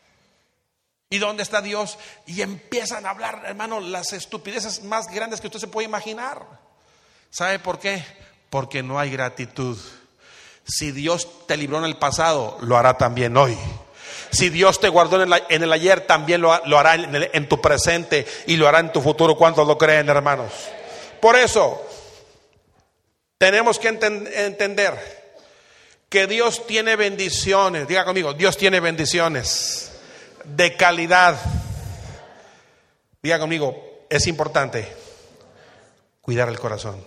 ¿Y dónde está Dios? Y empiezan a hablar, hermano, las estupideces más grandes que usted se puede imaginar. ¿Sabe por qué? Porque no hay gratitud. Si Dios te libró en el pasado, lo hará también hoy. Si Dios te guardó en el ayer, también lo hará en tu presente y lo hará en tu futuro. ¿Cuántos lo creen, hermanos? Por eso tenemos que entender que Dios tiene bendiciones. Diga conmigo, Dios tiene bendiciones de calidad. Diga conmigo, es importante cuidar el corazón.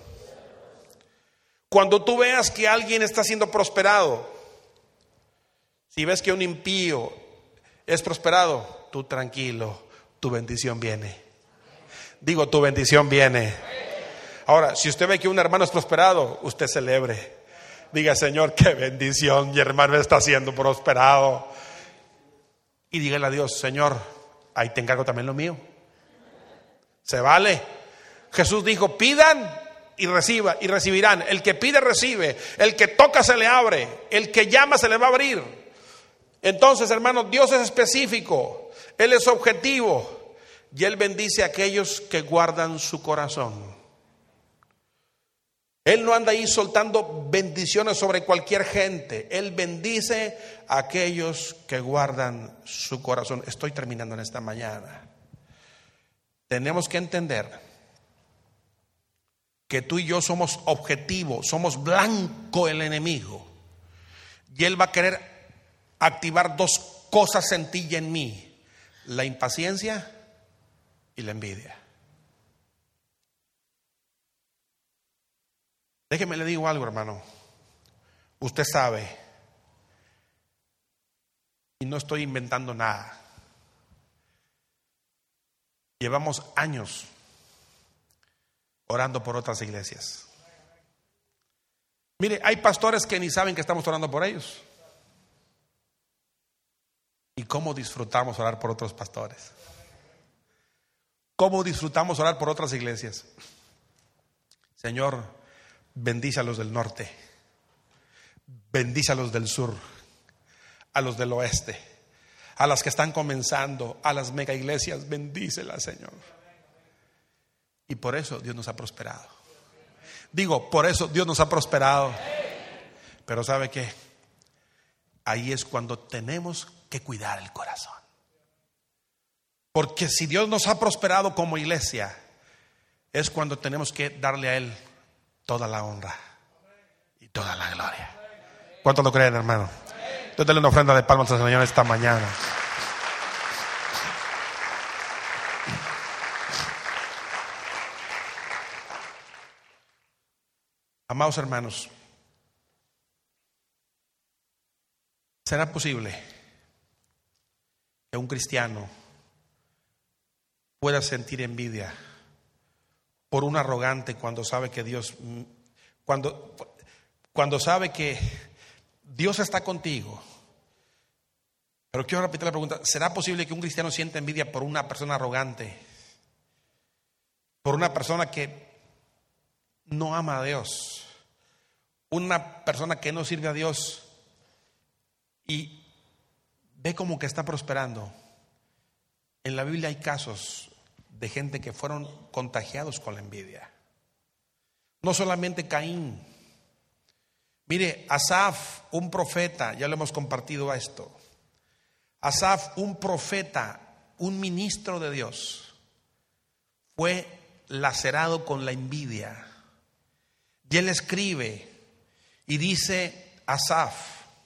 Cuando tú veas que alguien está siendo prosperado, si ves que un impío es prosperado, tú tranquilo, tu bendición viene. Digo, tu bendición viene. Ahora, si usted ve que un hermano es prosperado, usted celebre. Diga, Señor, qué bendición, mi hermano está siendo prosperado. Y dígale a Dios, Señor, ahí te encargo también lo mío. ¿Se vale? Jesús dijo, pidan y recibirán. El que pide recibe, el que toca se le abre, el que llama se le va a abrir. Entonces, hermanos, Dios es específico, Él es objetivo y Él bendice a aquellos que guardan su corazón. Él no anda ahí soltando bendiciones sobre cualquier gente. Él bendice a aquellos que guardan su corazón. Estoy terminando en esta mañana. Tenemos que entender que tú y yo somos objetivos, somos blanco del enemigo. Y él va a querer activar dos cosas en ti y en mí: la impaciencia y la envidia. Déjeme le digo algo, hermano. Usted sabe, y no estoy inventando nada. Llevamos años orando por otras iglesias. Mire, hay pastores que ni saben que estamos orando por ellos. ¿Y cómo disfrutamos orar por otros pastores? ¿Cómo disfrutamos orar por otras iglesias? Señor, bendice a los del norte, bendice a los del sur, a los del oeste, a las que están comenzando, a las mega iglesias, bendícelas, Señor. Y por eso Dios nos ha prosperado. Digo, por eso Dios nos ha prosperado. Pero ¿sabe qué? Ahí es cuando tenemos que cuidar el corazón. Porque si Dios nos ha prosperado como iglesia, es cuando tenemos que darle a Él toda la honra y toda la gloria. ¿Cuántos lo creen, hermano? Entonces denle una ofrenda de palmas al Señor esta mañana. Amados hermanos, ¿será posible que un cristiano pueda sentir envidia por un arrogante cuando sabe que Dios, cuando sabe que Dios está contigo? Pero quiero repetir la pregunta: ¿será posible que un cristiano sienta envidia por una persona arrogante? Por una persona que no ama a Dios, una persona que no sirve a Dios y ve como que está prosperando. En la Biblia hay casos de gente que fueron contagiados con la envidia. No solamente Caín. Mire, Asaf, un profeta, ya lo hemos compartido a esto. Asaf, un profeta, un ministro de Dios, fue lacerado con la envidia. Y él escribe y dice Asaf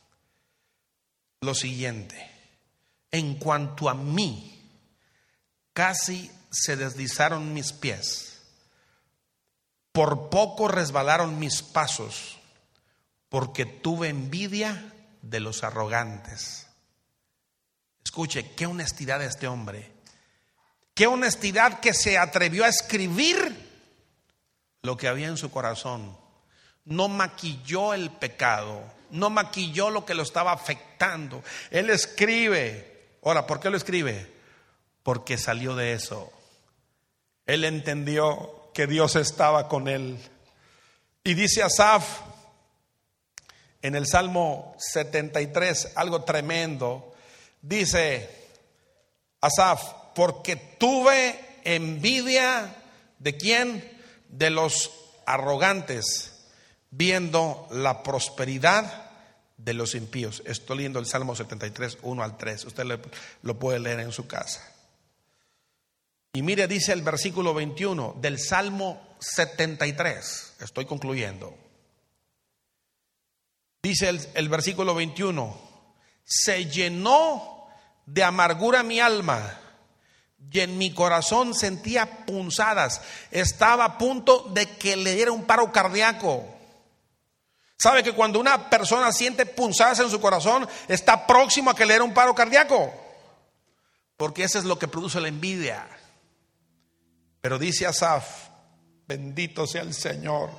lo siguiente: en cuanto a mí, casi se deslizaron mis pies, por poco resbalaron mis pasos, porque tuve envidia de los arrogantes. Escuche, qué honestidad de este hombre. Qué honestidad que se atrevió a escribir lo que había en su corazón. No maquilló el pecado, no maquilló lo que lo estaba afectando. Él escribe. Ahora, ¿por qué lo escribe? Porque salió de eso. Él entendió que Dios estaba con él. Y dice Asaf en el Salmo 73, algo tremendo. Dice Asaf: porque tuve envidia ¿de quién? De los arrogantes, viendo la prosperidad de los impíos. Estoy leyendo el Salmo 73, 1 al 3. Usted lo puede leer en su casa. Y mire, dice el versículo 21 del Salmo 73. Estoy concluyendo. Dice el versículo 21: se llenó de amargura mi alma, y en mi corazón sentía punzadas. Estaba a punto de que le diera un paro cardíaco. ¿Sabe que cuando una persona siente punzadas en su corazón, está próximo a que le diera un paro cardíaco? Porque eso es lo que produce la envidia. Pero dice Asaf, bendito sea el Señor,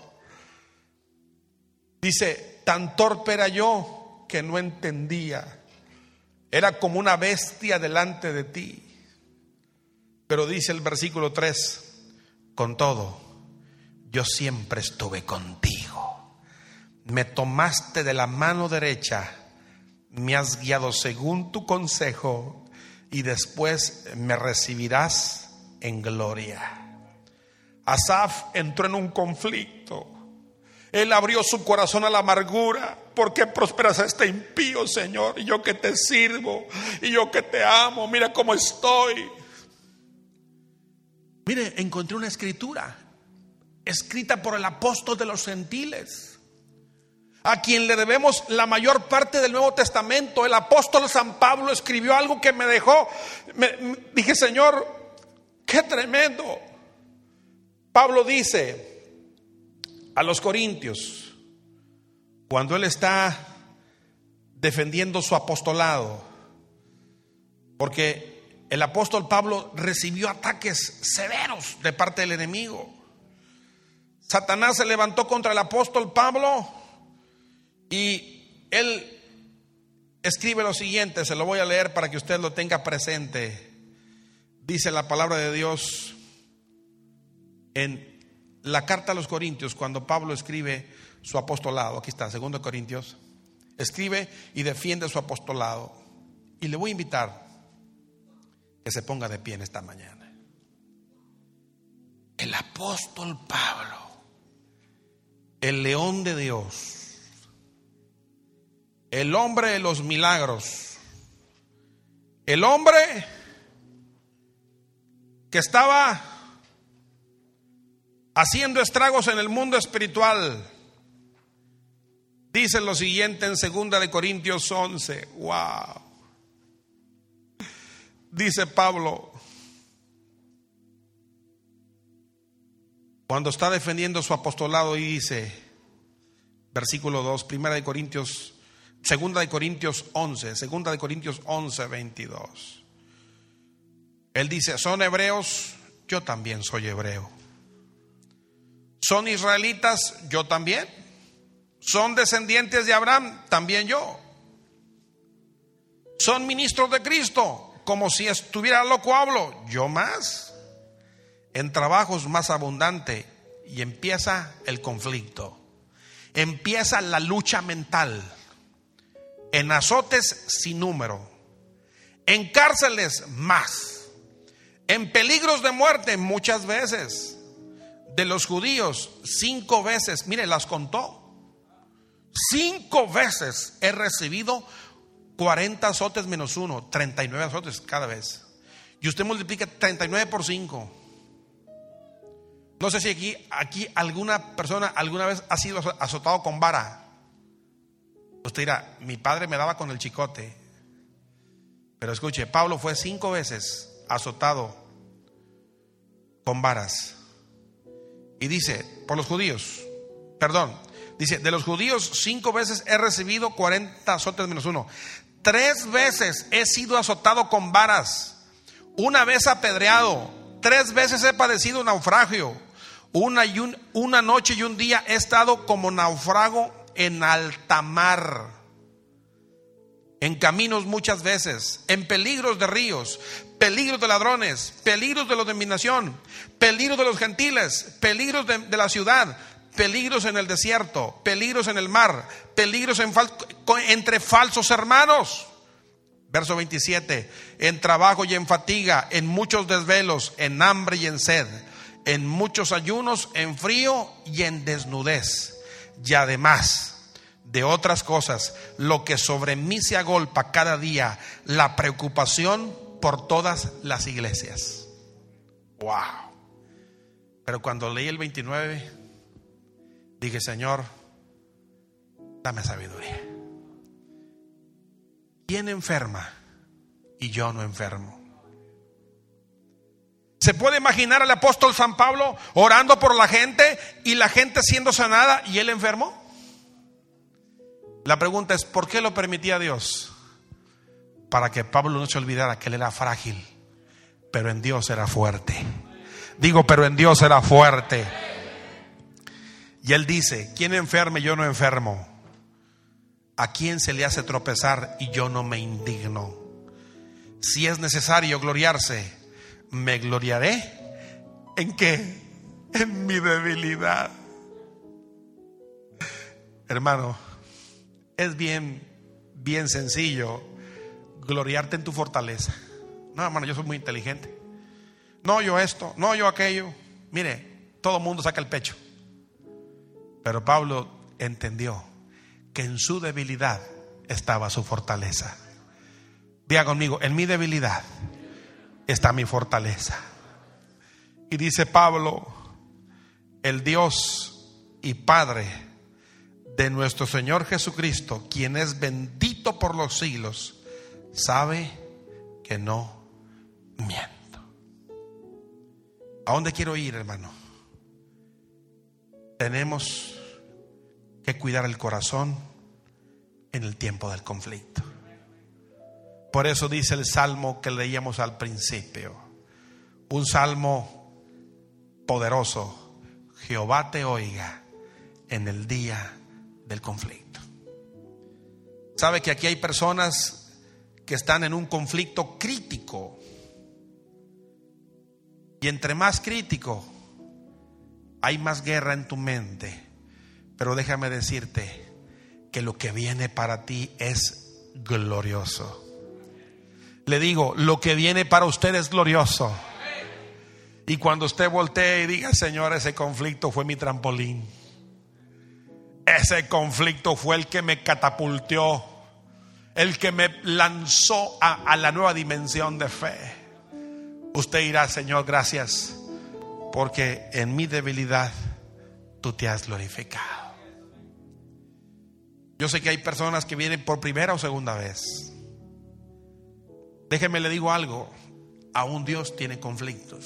dice: tan torpe era yo que no entendía. Era como una bestia delante de ti. Pero dice el versículo 3: con todo, yo siempre estuve contigo. Me tomaste de la mano derecha, me has guiado según tu consejo, y después me recibirás en gloria. Asaf entró en un conflicto. Él abrió su corazón a la amargura. ¿Por qué prosperas a este impío, Señor? Y yo que te sirvo, y yo que te amo, mira cómo estoy. Mire, encontré una escritura escrita por el apóstol de los gentiles, a quien le debemos la mayor parte del Nuevo Testamento. El apóstol San Pablo escribió algo que me dejó, dije: Señor, qué tremendo. Pablo dice a los corintios, cuando él está defendiendo su apostolado, porque el apóstol Pablo recibió ataques severos de parte del enemigo. Satanás se levantó contra el apóstol Pablo y él escribe lo siguiente, se lo voy a leer para que usted lo tenga presente. Dice la palabra de Dios en la carta a los Corintios, cuando Pablo escribe su apostolado. Aquí está, 2 Corintios. Escribe y defiende su apostolado. Y le voy a invitar que se ponga de pie en esta mañana. El apóstol Pablo, el león de Dios, el hombre de los milagros, el hombre que estaba haciendo estragos en el mundo espiritual, dice lo siguiente en 2 Corintios 11. Wow. Dice Pablo, cuando está defendiendo su apostolado, y dice, versículo 2, 2 Corintios 11, 22. Él dice: son hebreos, yo también soy hebreo. Son israelitas, yo también. Son descendientes de Abraham, también yo. Son ministros de Cristo, como si estuviera loco hablo, yo más. En trabajos más abundante. Y empieza el conflicto, empieza la lucha mental, en azotes sin número, en cárceles más, en peligros de muerte muchas veces. De los judíos 5 veces, mire, las contó, 5 veces he recibido 40 azotes menos 1, 39 azotes cada vez. Y usted multiplica 39 por 5. No sé si aquí alguna persona alguna vez ha sido azotado con vara. Usted dirá, mi padre me daba con el chicote. Pero escuche, Pablo fue 5 veces azotado con varas. Y dice, por los judíos, dice, de los judíos 5 veces he recibido 40 azotes menos 1. 3 veces he sido azotado con varas. 1 vez apedreado. 3 veces he padecido naufragio. Una noche y un día he estado como náufrago en alta mar, en caminos muchas veces, en peligros de ríos, peligros de ladrones, peligros de la dominación, peligros de los gentiles, peligros de la ciudad, peligros en el desierto, peligros en el mar, peligros entre falsos hermanos. Verso 27, en trabajo y en fatiga, en muchos desvelos, en hambre y en sed, en muchos ayunos, en frío y en desnudez. Y además de otras cosas, lo que sobre mí se agolpa cada día, la preocupación por todas las iglesias. Wow. Pero cuando leí el 29, dije, Señor, dame sabiduría. ¿Quién enferma y yo no enfermo? ¿Se puede imaginar al apóstol San Pablo orando por la gente y la gente siendo sanada y él enfermo? La pregunta es, ¿por qué lo permitía Dios? Para que Pablo no se olvidara que él era frágil, pero en Dios era fuerte. Digo, pero en Dios era fuerte. Y él dice, ¿quién enferme y yo no enfermo? ¿A quién se le hace tropezar y yo no me indigno? Si es necesario gloriarse, me gloriaré. ¿En qué? En mi debilidad. Hermano, es bien sencillo gloriarte en tu fortaleza. No, hermano, yo soy muy inteligente. No, yo esto, no, yo aquello. Mire, todo el mundo saca el pecho. Pero Pablo entendió que en su debilidad estaba su fortaleza. Diga conmigo, en mi debilidad está mi fortaleza. Y dice Pablo, el Dios y Padre de nuestro Señor Jesucristo, quien es bendito por los siglos, sabe que no miento. ¿A dónde quiero ir, hermano? Tenemos que cuidar el corazón en el tiempo del conflicto. Por eso dice el salmo que leíamos al principio, un salmo poderoso: Jehová te oiga en el día del conflicto. Sabe que aquí hay personas que están en un conflicto crítico, y entre más crítico hay más guerra en tu mente. Pero déjame decirte que lo que viene para ti es glorioso. Le digo, lo que viene para usted es glorioso. Y cuando usted voltee y diga, Señor, ese conflicto fue mi trampolín, ese conflicto fue el que me catapultó, el que me lanzó a la nueva dimensión de fe, usted dirá, Señor, gracias, porque en mi debilidad tú te has glorificado. Yo sé que hay personas que vienen por primera o segunda vez. Déjeme le digo algo, aún Dios tiene conflictos.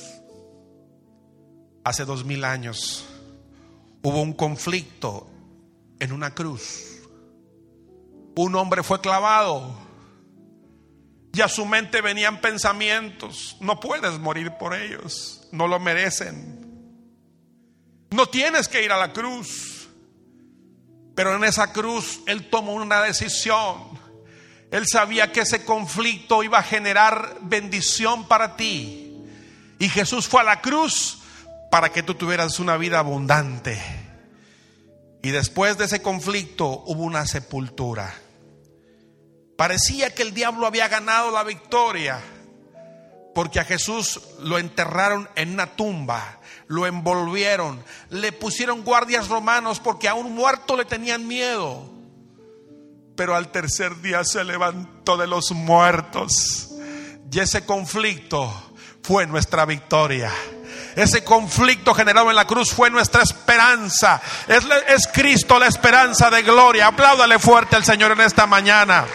Hace 2000 años hubo un conflicto en una cruz. Un hombre fue clavado y a su mente venían pensamientos: no puedes morir por ellos, no lo merecen, no tienes que ir a la cruz. Pero en esa cruz él tomó una decisión. Él sabía que ese conflicto iba a generar bendición para ti, y Jesús fue a la cruz para que tú tuvieras una vida abundante. Y después de ese conflicto hubo una sepultura. Parecía que el diablo había ganado la victoria, porque a Jesús lo enterraron en una tumba, lo envolvieron, le pusieron guardias romanos porque a un muerto le tenían miedo. Pero al tercer día se levantó de los muertos, y ese conflicto fue nuestra victoria. Ese conflicto generado en la cruz fue nuestra esperanza. Es Cristo la esperanza de gloria. Apláudale fuerte al Señor en esta mañana.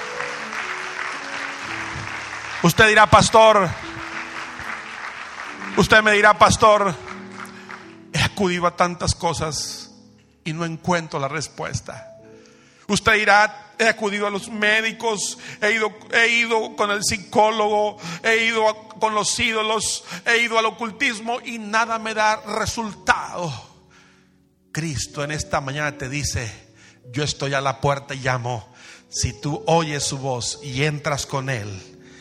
Usted dirá, pastor, usted me dirá, pastor, he acudido a tantas cosas y no encuentro la respuesta. Usted dirá, he acudido a los médicos, he ido con el psicólogo, he ido con los ídolos, he ido al ocultismo y nada me da resultado. Cristo en esta mañana te dice, yo estoy a la puerta y llamo. Si tú oyes su voz y entras con Él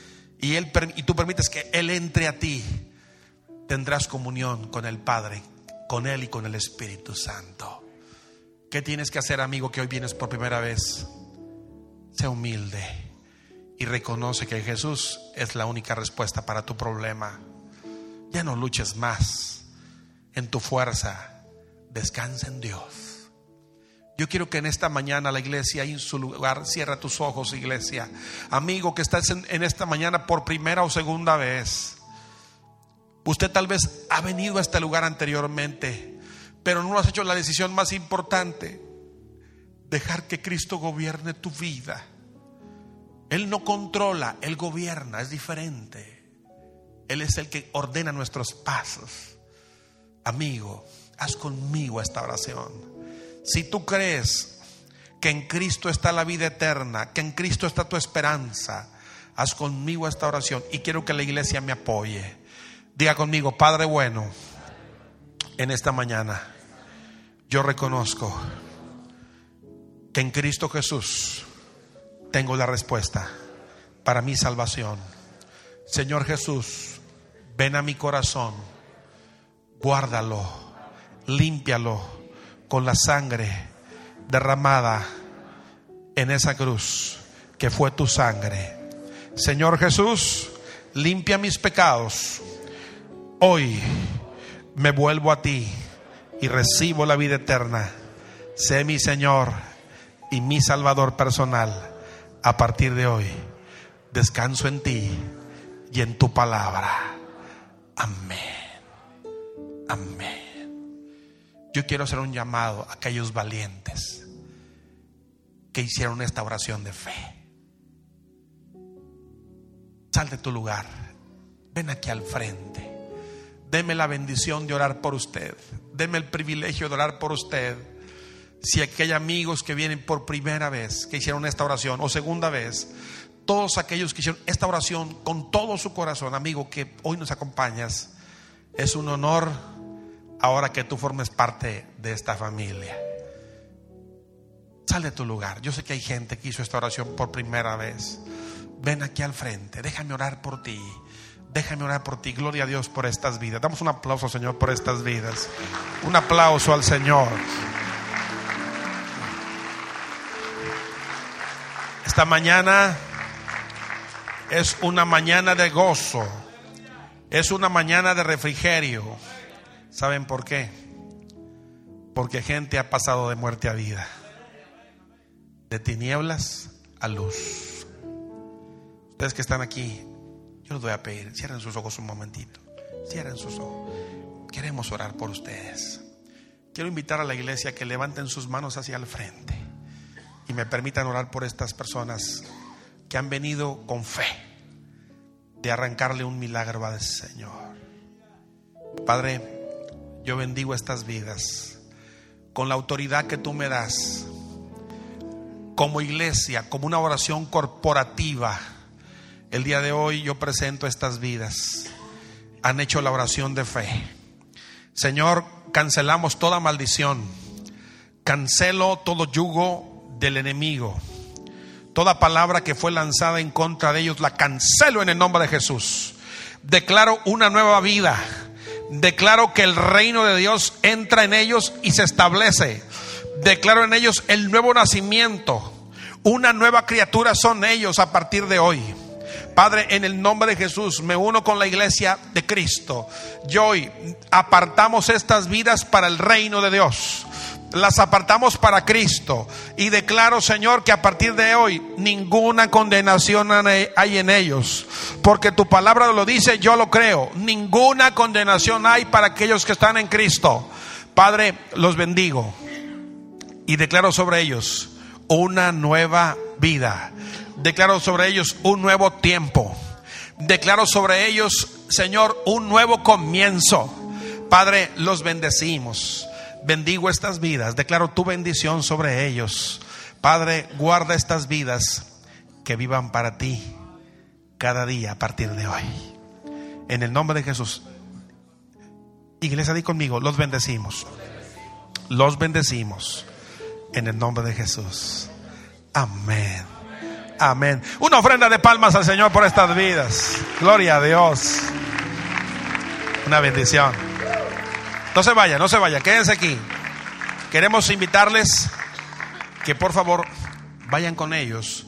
y tú permites que Él entre a ti, tendrás comunión con el Padre, con Él y con el Espíritu Santo. ¿Qué tienes que hacer, amigo, que hoy vienes por primera vez? Sé humilde y reconoce que Jesús es la única respuesta para tu problema. Ya no luches más en tu fuerza, descansa en Dios. Yo quiero que en esta mañana la iglesia ahí en su lugar, cierra tus ojos, iglesia. Amigo que estás en esta mañana por primera o segunda vez. Usted tal vez ha venido a este lugar anteriormente, pero no has hecho la decisión más importante: dejar que Cristo gobierne tu vida. Él no controla, Él gobierna, es diferente. Él es el que ordena nuestros pasos. Amigo, haz conmigo esta oración. Si tú crees que en Cristo está la vida eterna, que en Cristo está tu esperanza, haz conmigo esta oración y quiero que la iglesia me apoye. Diga conmigo: Padre bueno, en esta mañana yo reconozco que en Cristo Jesús tengo la respuesta para mi salvación. Señor Jesús, ven a mi corazón, guárdalo, límpialo con la sangre derramada en esa cruz que fue tu sangre. Señor Jesús, limpia mis pecados. Hoy me vuelvo a ti y recibo la vida eterna. Sé mi Señor y mi Salvador personal. A partir de hoy descanso en ti y en tu palabra. Amén. Amén. Yo quiero hacer un llamado a aquellos valientes que hicieron esta oración de fe. Sal de tu lugar, ven aquí al frente. Deme la bendición de orar por usted. Deme el privilegio de orar por usted. Si hay amigos que vienen por primera vez, que hicieron esta oración, o segunda vez, todos aquellos que hicieron esta oración con todo su corazón, amigo, que hoy nos acompañas, es un honor ahora que tú formes parte de esta familia. Sal de tu lugar. Yo sé que hay gente que hizo esta oración por primera vez. Ven aquí al frente, déjame orar por ti. Déjame orar por ti. Gloria a Dios por estas vidas. Damos un aplauso, Señor, por estas vidas. Un aplauso al Señor. Esta mañana es una mañana de gozo. Es una mañana de refrigerio. ¿Saben por qué? Porque gente ha pasado de muerte a vida, de tinieblas a luz. Ustedes que están aquí, yo les voy a pedir, cierren sus ojos un momentito. Cierren sus ojos. Queremos orar por ustedes. Quiero invitar a la iglesia a que levanten sus manos hacia el frente y me permitan orar por estas personas que han venido con fe de arrancarle un milagro al Señor. Padre, yo bendigo estas vidas con la autoridad que tú me das, como iglesia, como una oración corporativa. El día de hoy yo presento estas vidas. Han hecho la oración de fe. Señor, cancelamos toda maldición. Cancelo todo yugo del enemigo. Toda palabra que fue lanzada en contra de ellos la cancelo en el nombre de Jesús. Declaro una nueva vida. Declaro que el reino de Dios entra en ellos y se establece. Declaro en ellos el nuevo nacimiento. Una nueva criatura son ellos a partir de hoy. Padre, en el nombre de Jesús me uno con la iglesia de Cristo. Y hoy apartamos estas vidas para el reino de Dios. las apartamos para Cristo. Y declaro, Señor, que a partir de hoy ninguna condenación hay en ellos, porque tu palabra lo dice, yo lo creo. Ninguna condenación hay para aquellos que están en Cristo. Padre, los bendigo y declaro sobre ellos una nueva vida. Declaro sobre ellos un nuevo tiempo. Declaro sobre ellos, Señor, un nuevo comienzo. Padre, los bendecimos. Bendigo estas vidas. Declaro tu bendición sobre ellos. Padre, guarda estas vidas que vivan para ti cada día a partir de hoy. En el nombre de Jesús. Iglesia, di conmigo, los bendecimos. Los bendecimos. En el nombre de Jesús. Amén. Amén. Una ofrenda de palmas al Señor por estas vidas. Gloria a Dios. Una bendición. No se vaya, quédense aquí. Queremos invitarles que por favor vayan con ellos